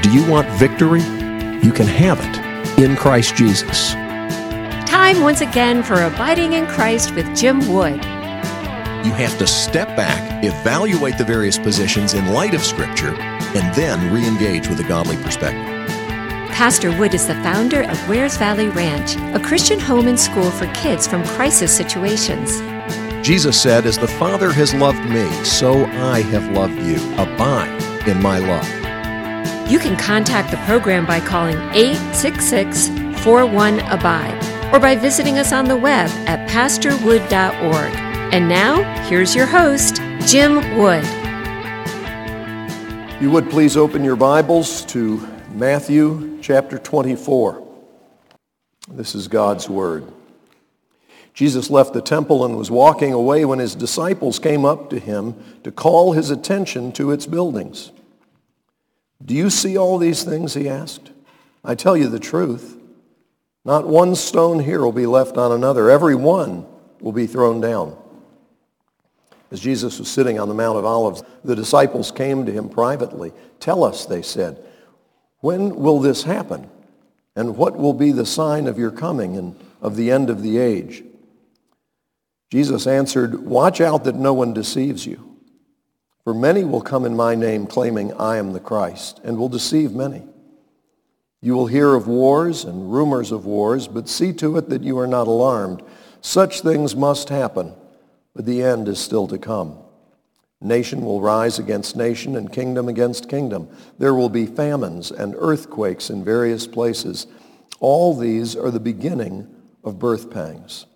Do you want victory? You can have it in Christ Jesus. Time once again for Abiding in Christ with Jim Wood. You have to step back, evaluate the various positions in light of Scripture, and then re-engage with a godly perspective. Pastor Wood is the founder of Wares Valley Ranch, a Christian home and school for kids from crisis situations. Jesus said, "As the Father has loved me, so I have loved you. Abide in my love." You can contact the program by calling 866-41-ABIDE or by visiting us on the web at pastorwood.org. And now, here's your host, Jim Wood. You would please open your Bibles to Matthew chapter 24. This is God's Word. Jesus left the temple and was walking away when his disciples came up to him to call his attention to its buildings. "Do you see all these things?" he asked. "I tell you the truth. Not one stone here will be left on another. Every one will be thrown down." As Jesus was sitting on the Mount of Olives, the disciples came to him privately. "Tell us," they said, "when will this happen? And what will be the sign of your coming and of the end of the age?" Jesus answered, "Watch out that no one deceives you. For many will come in my name claiming I am the Christ, and will deceive many. You will hear of wars and rumors of wars, but see to it that you are not alarmed. Such things must happen, but the end is still to come. Nation will rise against nation and kingdom against kingdom. There will be famines and earthquakes in various places. All these are the beginning of birth pangs.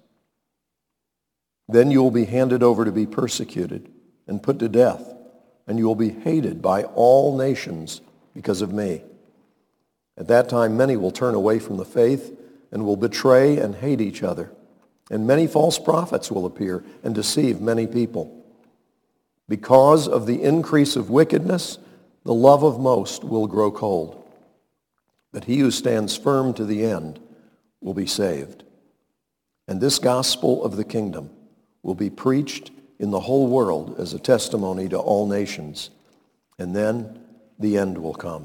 Then you will be handed over to be persecuted and put to death, and you will be hated by all nations because of me. At that time, many will turn away from the faith and will betray and hate each other. And many false prophets will appear and deceive many people. Because of the increase of wickedness, the love of most will grow cold. But he who stands firm to the end will be saved. And this gospel of the kingdom will be preached in the whole world as a testimony to all nations. And then the end will come.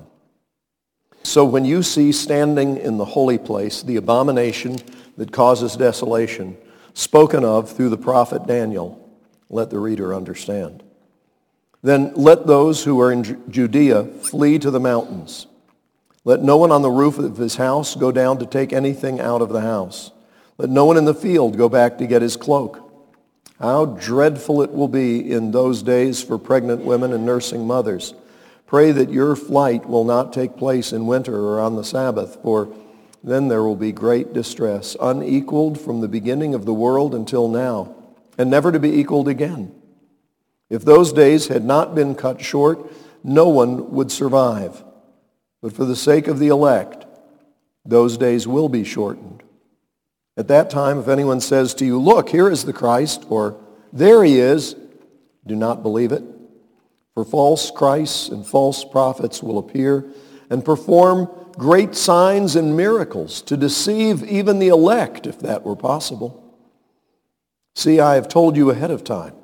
So when you see standing in the holy place the abomination that causes desolation, spoken of through the prophet Daniel, let the reader understand. Then let those who are in Judea flee to the mountains. Let no one on the roof of his house go down to take anything out of the house. Let no one in the field go back to get his cloak. How dreadful it will be in those days for pregnant women and nursing mothers. Pray that your flight will not take place in winter or on the Sabbath, for then there will be great distress, unequaled from the beginning of the world until now, and never to be equaled again. If those days had not been cut short, no one would survive. But for the sake of the elect, those days will be shortened. At that time, if anyone says to you, 'Look, here is the Christ,' or 'There he is,' do not believe it. For false Christs and false prophets will appear and perform great signs and miracles to deceive even the elect, if that were possible. See, I have told you ahead of time.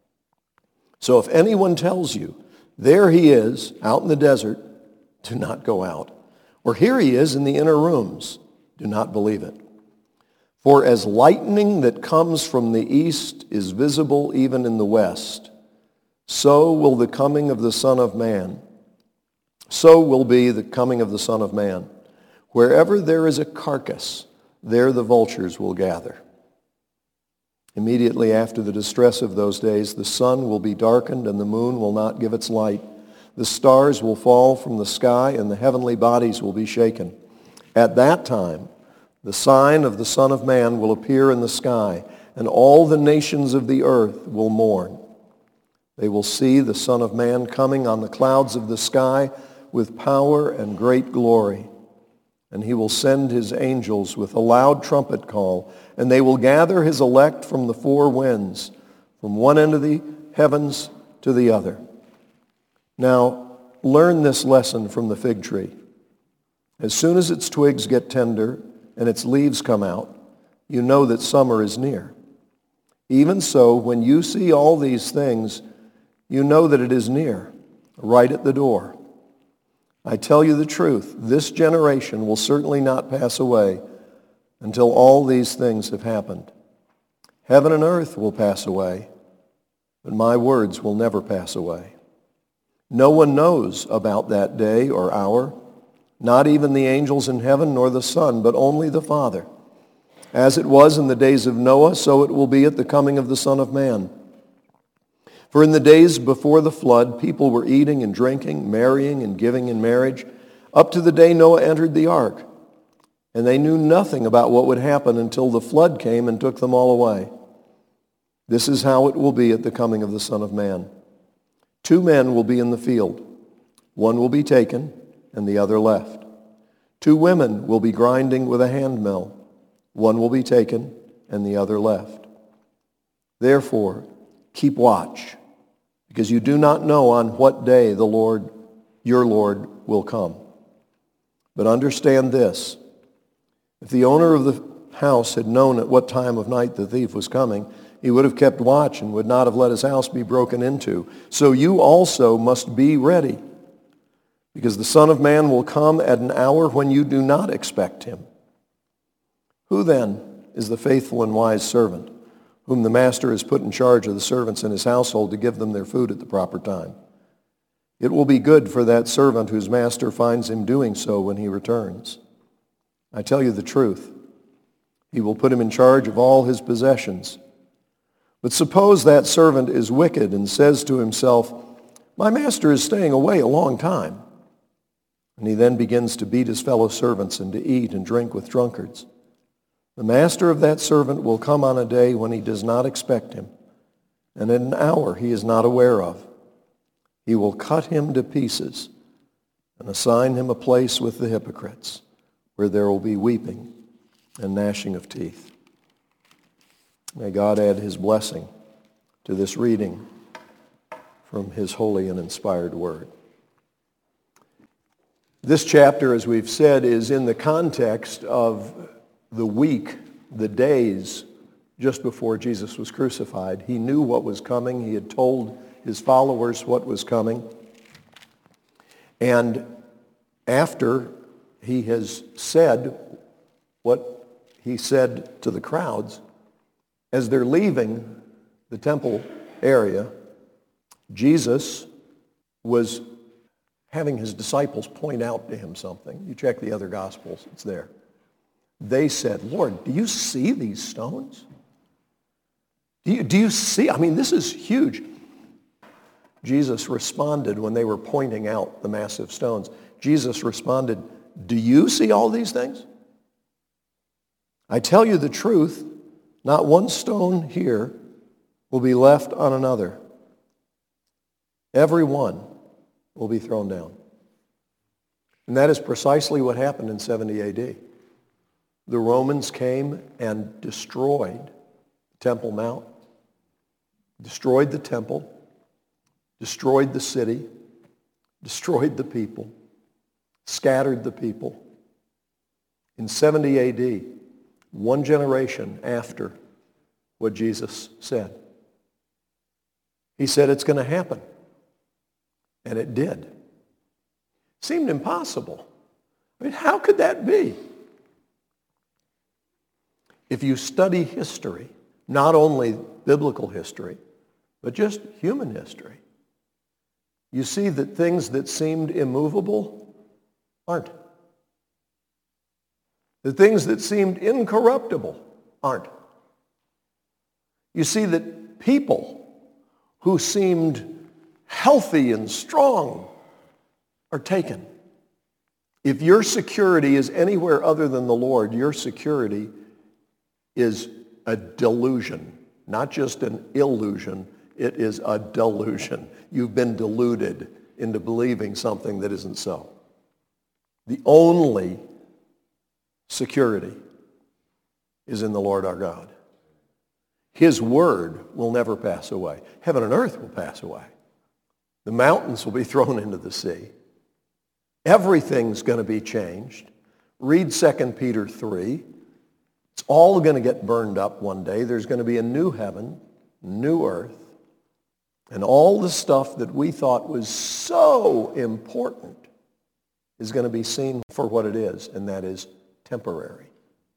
So if anyone tells you, 'There he is, out in the desert,' do not go out. Or 'Here he is in the inner rooms,' do not believe it. For as lightning that comes from the east is visible even in the west, so will the coming of the Son of Man. So will be the coming of the Son of Man. Wherever there is a carcass, there the vultures will gather. Immediately after the distress of those days, the sun will be darkened and the moon will not give its light. The stars will fall from the sky and the heavenly bodies will be shaken. At that time, the sign of the Son of Man will appear in the sky, and all the nations of the earth will mourn. They will see the Son of Man coming on the clouds of the sky with power and great glory. And he will send his angels with a loud trumpet call, and they will gather his elect from the four winds, from one end of the heavens to the other. Now, learn this lesson from the fig tree. As soon as its twigs get tender and its leaves come out, you know that summer is near. Even so, when you see all these things, you know that it is near, right at the door. I tell you the truth, this generation will certainly not pass away until all these things have happened. Heaven and earth will pass away, but my words will never pass away. No one knows about that day or hour, not even the angels in heaven nor the Son, but only the Father. As it was in the days of Noah, so it will be at the coming of the Son of Man. For in the days before the flood, people were eating and drinking, marrying and giving in marriage, up to the day Noah entered the ark. And they knew nothing about what would happen until the flood came and took them all away. This is how it will be at the coming of the Son of Man. 2 men will be in the field. One will be taken and the other left. 2 women will be grinding with a handmill. One will be taken and the other left. Therefore, keep watch, because you do not know on what day the Lord, your Lord, will come. But understand this, if the owner of the house had known at what time of night the thief was coming, he would have kept watch and would not have let his house be broken into. So you also must be ready, because the Son of Man will come at an hour when you do not expect him. Who then is the faithful and wise servant, whom the master has put in charge of the servants in his household to give them their food at the proper time? It will be good for that servant whose master finds him doing so when he returns. I tell you the truth, he will put him in charge of all his possessions. But suppose that servant is wicked and says to himself, my master is staying away a long time. And he then begins to beat his fellow servants and to eat and drink with drunkards. The master of that servant will come on a day when he does not expect him, and in an hour he is not aware of. He will cut him to pieces and assign him a place with the hypocrites, where there will be weeping and gnashing of teeth. May God add his blessing to this reading from his holy and inspired word. This chapter, as we've said, is in the context of the week, the days just before Jesus was crucified. He knew what was coming. He had told his followers what was coming. And after he has said what he said to the crowds, as they're leaving the temple area, Jesus was having his disciples point out to him something. You check the other Gospels, it's there. They said, Lord, do you see these stones? Do you see? I mean, this is huge. Jesus responded when they were pointing out the massive stones. Jesus responded, do you see all these things? I tell you the truth, not one stone here will be left on another. Every one will be thrown down. And that is precisely what happened in 70 A.D. The Romans came and destroyed Temple Mount, destroyed the temple, destroyed the city, destroyed the people, scattered the people. In 70 A.D., one generation after what Jesus said. He said it's going to happen. And it did. Seemed impossible. I mean, how could that be? If you study history, not only biblical history, but just human history, you see that things that seemed immovable aren't. The things that seemed incorruptible aren't. You see that people who seemed healthy and strong are taken. If your security is anywhere other than the Lord, your security is a delusion, not just an illusion, it is a delusion. You've been deluded into believing something that isn't so. The only security is in the Lord our God. His word will never pass away. Heaven and earth will pass away. The mountains will be thrown into the sea. Everything's going to be changed. Read 2 Peter 3. It's all going to get burned up one day. There's going to be a new heaven, new earth, and all the stuff that we thought was so important is going to be seen for what it is, and that is temporary.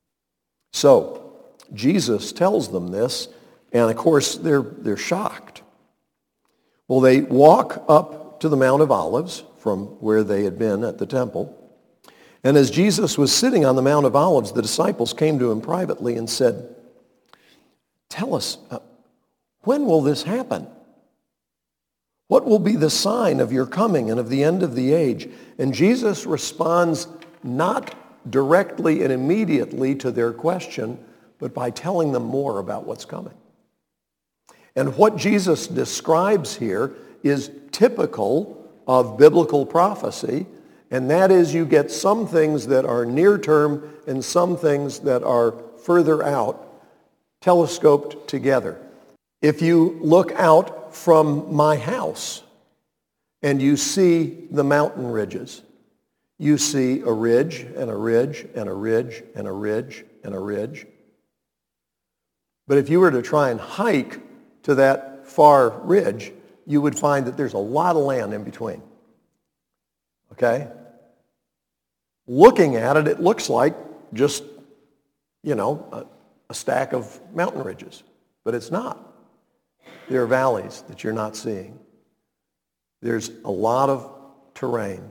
So, Jesus tells them this, and of course they're shocked. Well, they walk up to the Mount of Olives from where they had been at the temple. And as Jesus was sitting on the Mount of Olives, the disciples came to him privately and said, "Tell us, when will this happen? What will be the sign of your coming and of the end of the age?" And Jesus responds not directly and immediately to their question, but by telling them more about what's coming. And what Jesus describes here is typical of biblical prophecy, and that is you get some things that are near term and some things that are further out, telescoped together. If you look out from my house and you see the mountain ridges, you see a ridge and a ridge and a ridge and a ridge and a ridge. But if you were to try and hike to that far ridge, you would find that there's a lot of land in between. Okay? Looking at it, it looks like just, a stack of mountain ridges. But it's not. There are valleys that you're not seeing. There's a lot of terrain.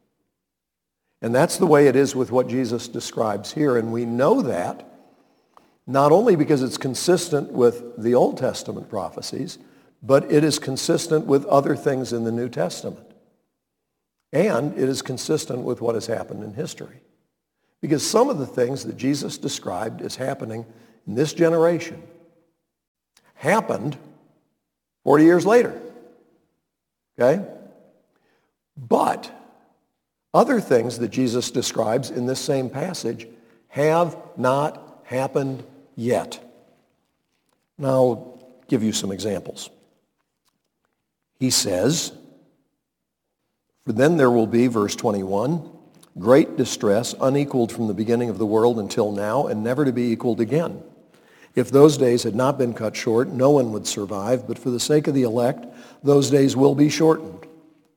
And that's the way it is with what Jesus describes here. And we know that not only because it's consistent with the Old Testament prophecies, but it is consistent with other things in the New Testament. And it is consistent with what has happened in history. Because some of the things that Jesus described as happening in this generation happened 40 years later. Okay? But other things that Jesus describes in this same passage have not happened yet. Now, I'll give you some examples. He says, "For then there will be," verse 21, "great distress, unequaled from the beginning of the world until now, and never to be equaled again. If those days had not been cut short, no one would survive, but for the sake of the elect, those days will be shortened."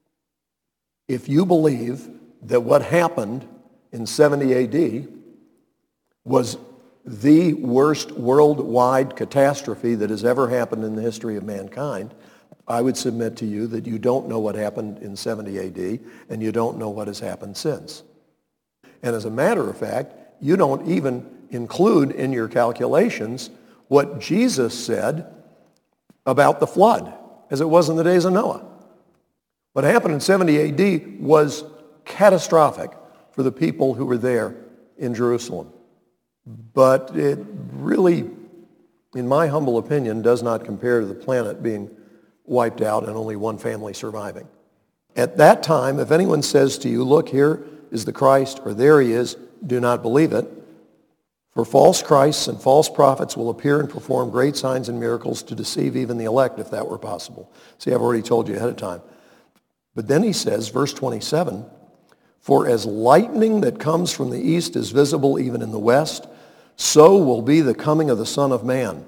If you believe that what happened in 70 AD was the worst worldwide catastrophe that has ever happened in the history of mankind, I would submit to you that you don't know what happened in 70 AD, and you don't know what has happened since. And as a matter of fact, you don't even include in your calculations what Jesus said about the flood, as it was in the days of Noah. What happened in 70 AD was catastrophic for the people who were there in Jerusalem. But it really, in my humble opinion, does not compare to the planet being wiped out and only one family surviving. At that time, if anyone says to you, "Look, here is the Christ," or "There he is," do not believe it. For false Christs and false prophets will appear and perform great signs and miracles to deceive even the elect, if that were possible. See, I've already told you ahead of time. But then he says, verse 27, "For as lightning that comes from the east is visible even in the west, so will be the coming of the Son of Man."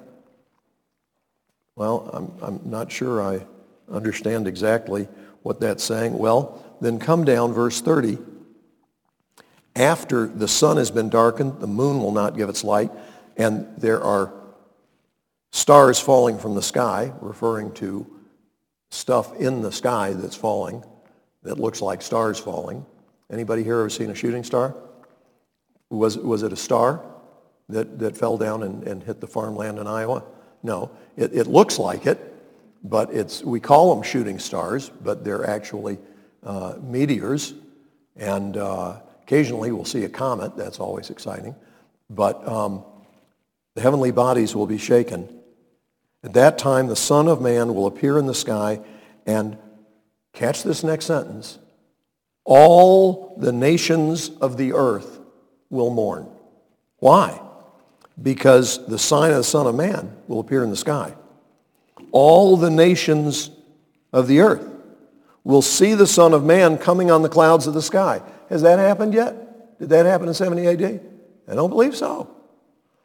Well, I'm not sure I understand exactly what that's saying. Well, then come down, verse 30. "After the sun has been darkened, the moon will not give its light, and there are stars falling from the sky," referring to stuff in the sky that's falling, that looks like stars falling. Anybody here ever seen a shooting star? Was it a star that fell down and hit the farmland in Iowa? No. It looks like it, but we call them shooting stars, but they're actually meteors. And occasionally we'll see a comet. That's always exciting. But the heavenly bodies will be shaken. At that time, the Son of Man will appear in the sky, and catch this next sentence, all the nations of the earth will mourn. Why? Because the sign of the Son of Man will appear in the sky. All the nations of the earth will see the Son of Man coming on the clouds of the sky. Has that happened yet? Did that happen in 70 AD? I don't believe so.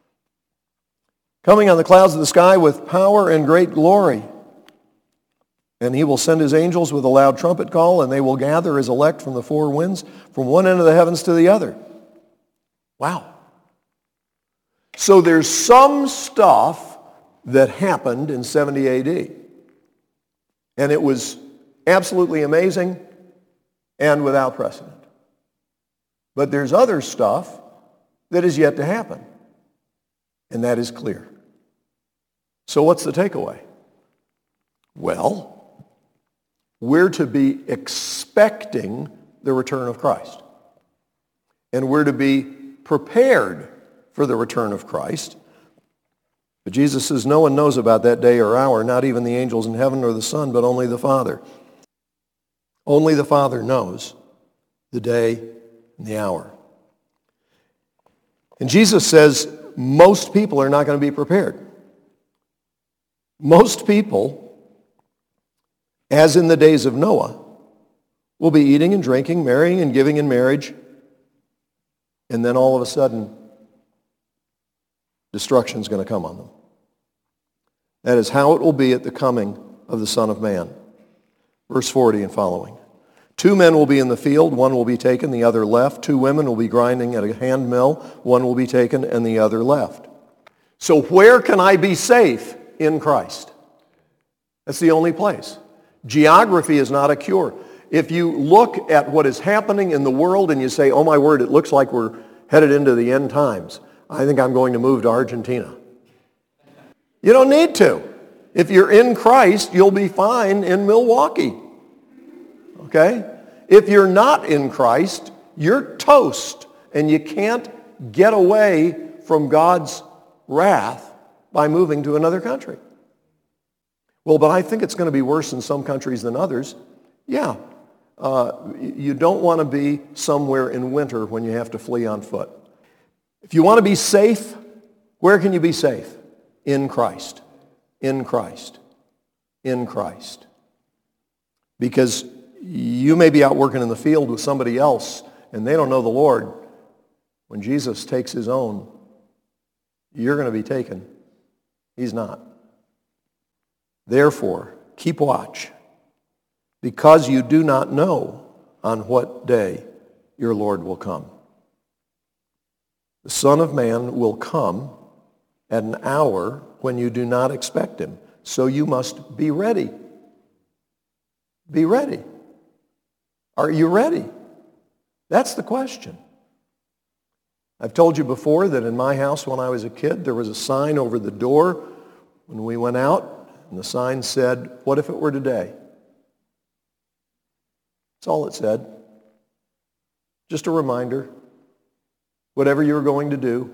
Coming on the clouds of the sky with power and great glory. And he will send his angels with a loud trumpet call, and they will gather his elect from the four winds, from one end of the heavens to the other. Wow. So there's some stuff that happened in 70 AD. And it was absolutely amazing and without precedent. But there's other stuff that is yet to happen. And that is clear. So what's the takeaway? Well, we're to be expecting the return of Christ. And we're to be prepared for the return of Christ. But Jesus says no one knows about that day or hour, not even the angels in heaven or the Son, but only the Father. Only the Father knows the day and the hour. And Jesus says most people are not going to be prepared. Most people, as in the days of Noah, will be eating and drinking, marrying and giving in marriage, and then all of a sudden, destruction is going to come on them. That is how it will be at the coming of the Son of Man. Verse 40 and following. 2 men will be in the field, one will be taken, the other left. 2 women will be grinding at a hand mill, one will be taken and the other left. So where can I be safe? In Christ. That's the only place. Geography is not a cure. If you look at what is happening in the world and you say, oh my word, it looks like we're headed into the end times, I think I'm going to move to Argentina. You don't need to. If you're in Christ, you'll be fine in Milwaukee. Okay? If you're not in Christ, you're toast, and you can't get away from God's wrath by moving to another country. Well, but I think it's going to be worse in some countries than others. Yeah. You don't want to be somewhere in winter when you have to flee on foot. If you want to be safe, where can you be safe? In Christ. In Christ. In Christ. Because you may be out working in the field with somebody else and they don't know the Lord. When Jesus takes his own, you're going to be taken. He's not. Therefore, keep watch, because you do not know on what day your Lord will come. The Son of Man will come at an hour when you do not expect him. So you must be ready. Be ready. Are you ready? That's the question. I've told you before that in my house when I was a kid, there was a sign over the door when we went out, and the sign said, "What if it were today?" That's all it said. Just a reminder. Whatever you're going to do,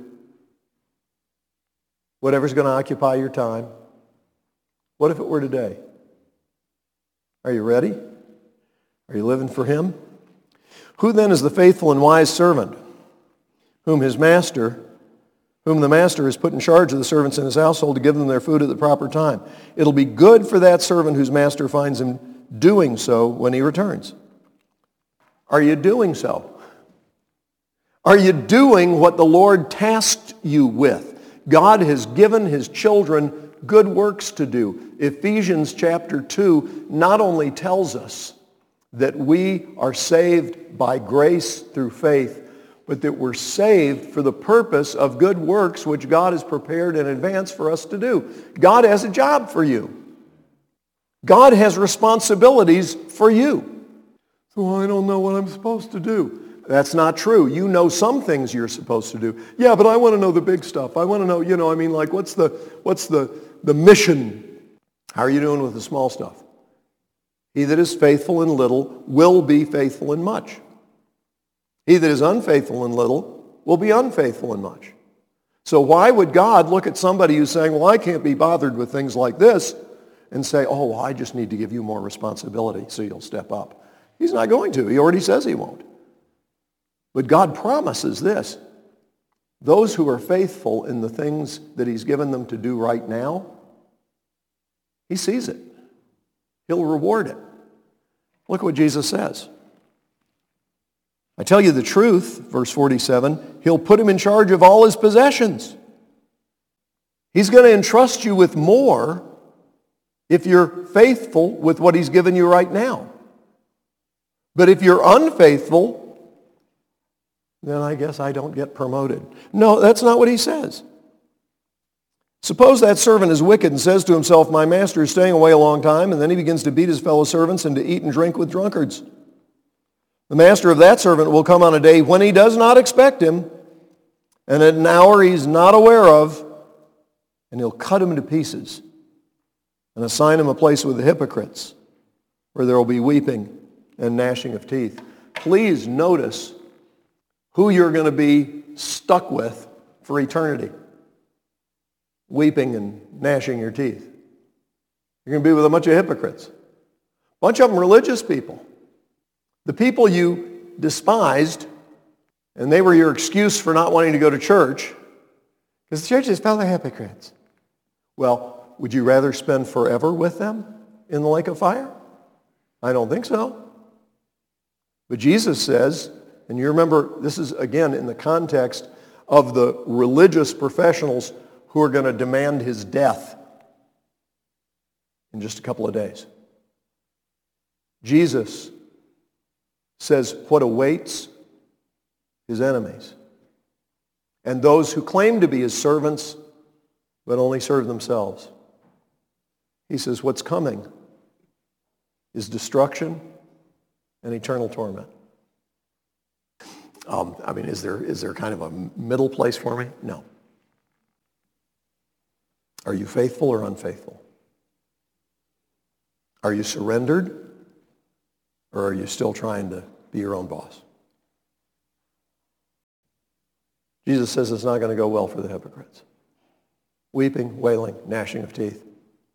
whatever's going to occupy your time, what if it were today? Are you ready? Are you living for him? Who then is the faithful and wise servant whom the master has put in charge of the servants in his household to give them their food at the proper time? It'll be good for that servant whose master finds him doing so when he returns. Are you doing so? Are you doing what the Lord tasked you with? God has given his children good works to do. Ephesians chapter 2 not only tells us that we are saved by grace through faith, but that we're saved for the purpose of good works which God has prepared in advance for us to do. God has a job for you. God has responsibilities for you. So I don't know what I'm supposed to do. That's not true. You know some things you're supposed to do. Yeah, but I want to know the big stuff. I want to know, what's the mission? How are you doing with the small stuff? He that is faithful in little will be faithful in much. He that is unfaithful in little will be unfaithful in much. So why would God look at somebody who's saying, well, I can't be bothered with things like this, and say, oh, well, I just need to give you more responsibility so you'll step up? He's not going to. He already says he won't. But God promises this. Those who are faithful in the things that he's given them to do right now, he sees it. He'll reward it. Look what Jesus says. I tell you the truth, verse 47, he'll put him in charge of all his possessions. He's going to entrust you with more if you're faithful with what he's given you right now. But if you're unfaithful, then I guess I don't get promoted. No, that's not what he says. Suppose that servant is wicked and says to himself, my master is staying away a long time, and then he begins to beat his fellow servants and to eat and drink with drunkards. The master of that servant will come on a day when he does not expect him, and at an hour he's not aware of, and he'll cut him to pieces and assign him a place with the hypocrites, where there will be weeping and gnashing of teeth. Please notice who you're going to be stuck with for eternity. Weeping and gnashing your teeth. You're going to be with a bunch of hypocrites. A bunch of them religious people. The people you despised, and they were your excuse for not wanting to go to church, because the church is full of hypocrites. Well, would you rather spend forever with them in the lake of fire? I don't think so. But Jesus says, and you remember this is again in the context of the religious professionals who are going to demand his death in just a couple of days. Jesus says what awaits his enemies and those who claim to be his servants but only serve themselves. He says what's coming is destruction and eternal torment. Is there kind of a middle place for me? No. Are you faithful or unfaithful? Are you surrendered, or are you still trying to be your own boss? Jesus says it's not going to go well for the hypocrites. Weeping, wailing, gnashing of teeth.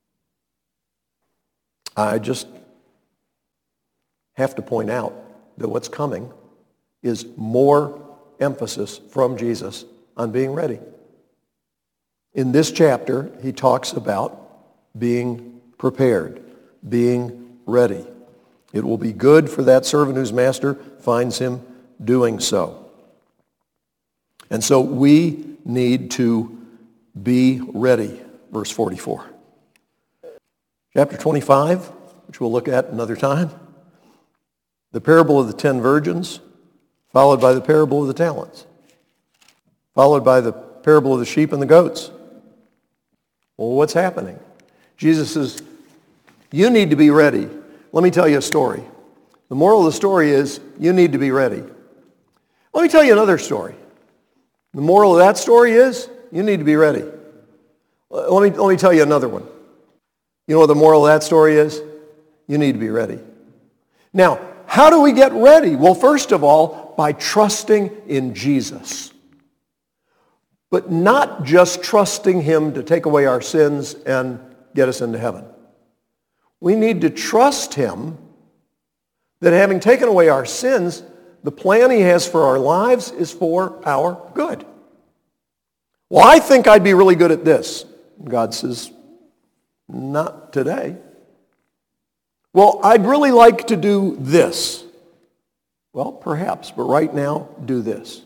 I just have to point out that what's coming is more emphasis from Jesus on being ready. In this chapter, he talks about being prepared, being ready. It will be good for that servant whose master finds him doing so. And so we need to be ready, verse 44. Chapter 25, which we'll look at another time, the parable of the 10 virgins, followed by the parable of the talents, followed by the parable of the sheep and the goats. Well, what's happening? Jesus says, you need to be ready. Let me tell you a story. The moral of the story is, you need to be ready. Let me tell you another story. The moral of that story is, you need to be ready. Let me tell you another one. You know what the moral of that story is? You need to be ready. Now, how do we get ready? Well, first of all, by trusting in Jesus. But not just trusting him to take away our sins and get us into heaven. We need to trust him that having taken away our sins, the plan he has for our lives is for our good. Well, I think I'd be really good at this. God says, not today. Well, I'd really like to do this. Well, perhaps, but right now, do this.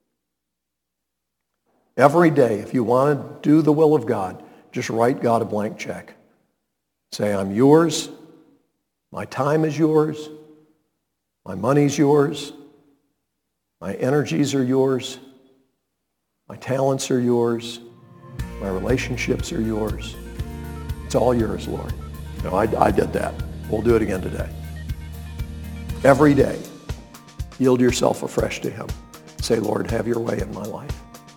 Every day, if you want to do the will of God, just write God a blank check. Say, I'm yours. My time is yours. My money's yours. My energies are yours. My talents are yours. My relationships are yours. It's all yours, Lord. No, I did that. We'll do it again today. Every day, yield yourself afresh to him. Say, Lord, have your way in my life.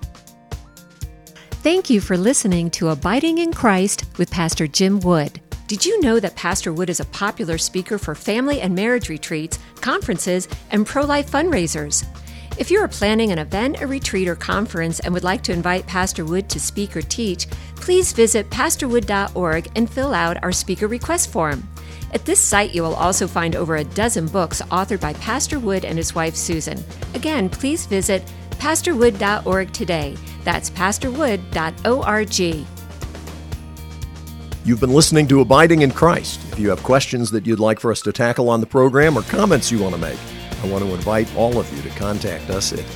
Thank you for listening to Abiding in Christ with Pastor Jim Wood. Did you know that Pastor Wood is a popular speaker for family and marriage retreats, conferences, and pro-life fundraisers? If you are planning an event, a retreat, or conference and would like to invite Pastor Wood to speak or teach, please visit pastorwood.org and fill out our speaker request form. At this site, you will also find over a dozen books authored by Pastor Wood and his wife, Susan. Again, please visit pastorwood.org today. That's pastorwood.org. You've been listening to Abiding in Christ. If you have questions that you'd like for us to tackle on the program or comments you want to make, I want to invite all of you to contact us at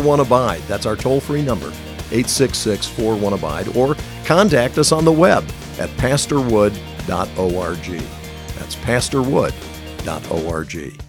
866-41-ABIDE. That's our toll-free number, 866-41-ABIDE, or contact us on the web at pastorwood.org. That's pastorwood.org.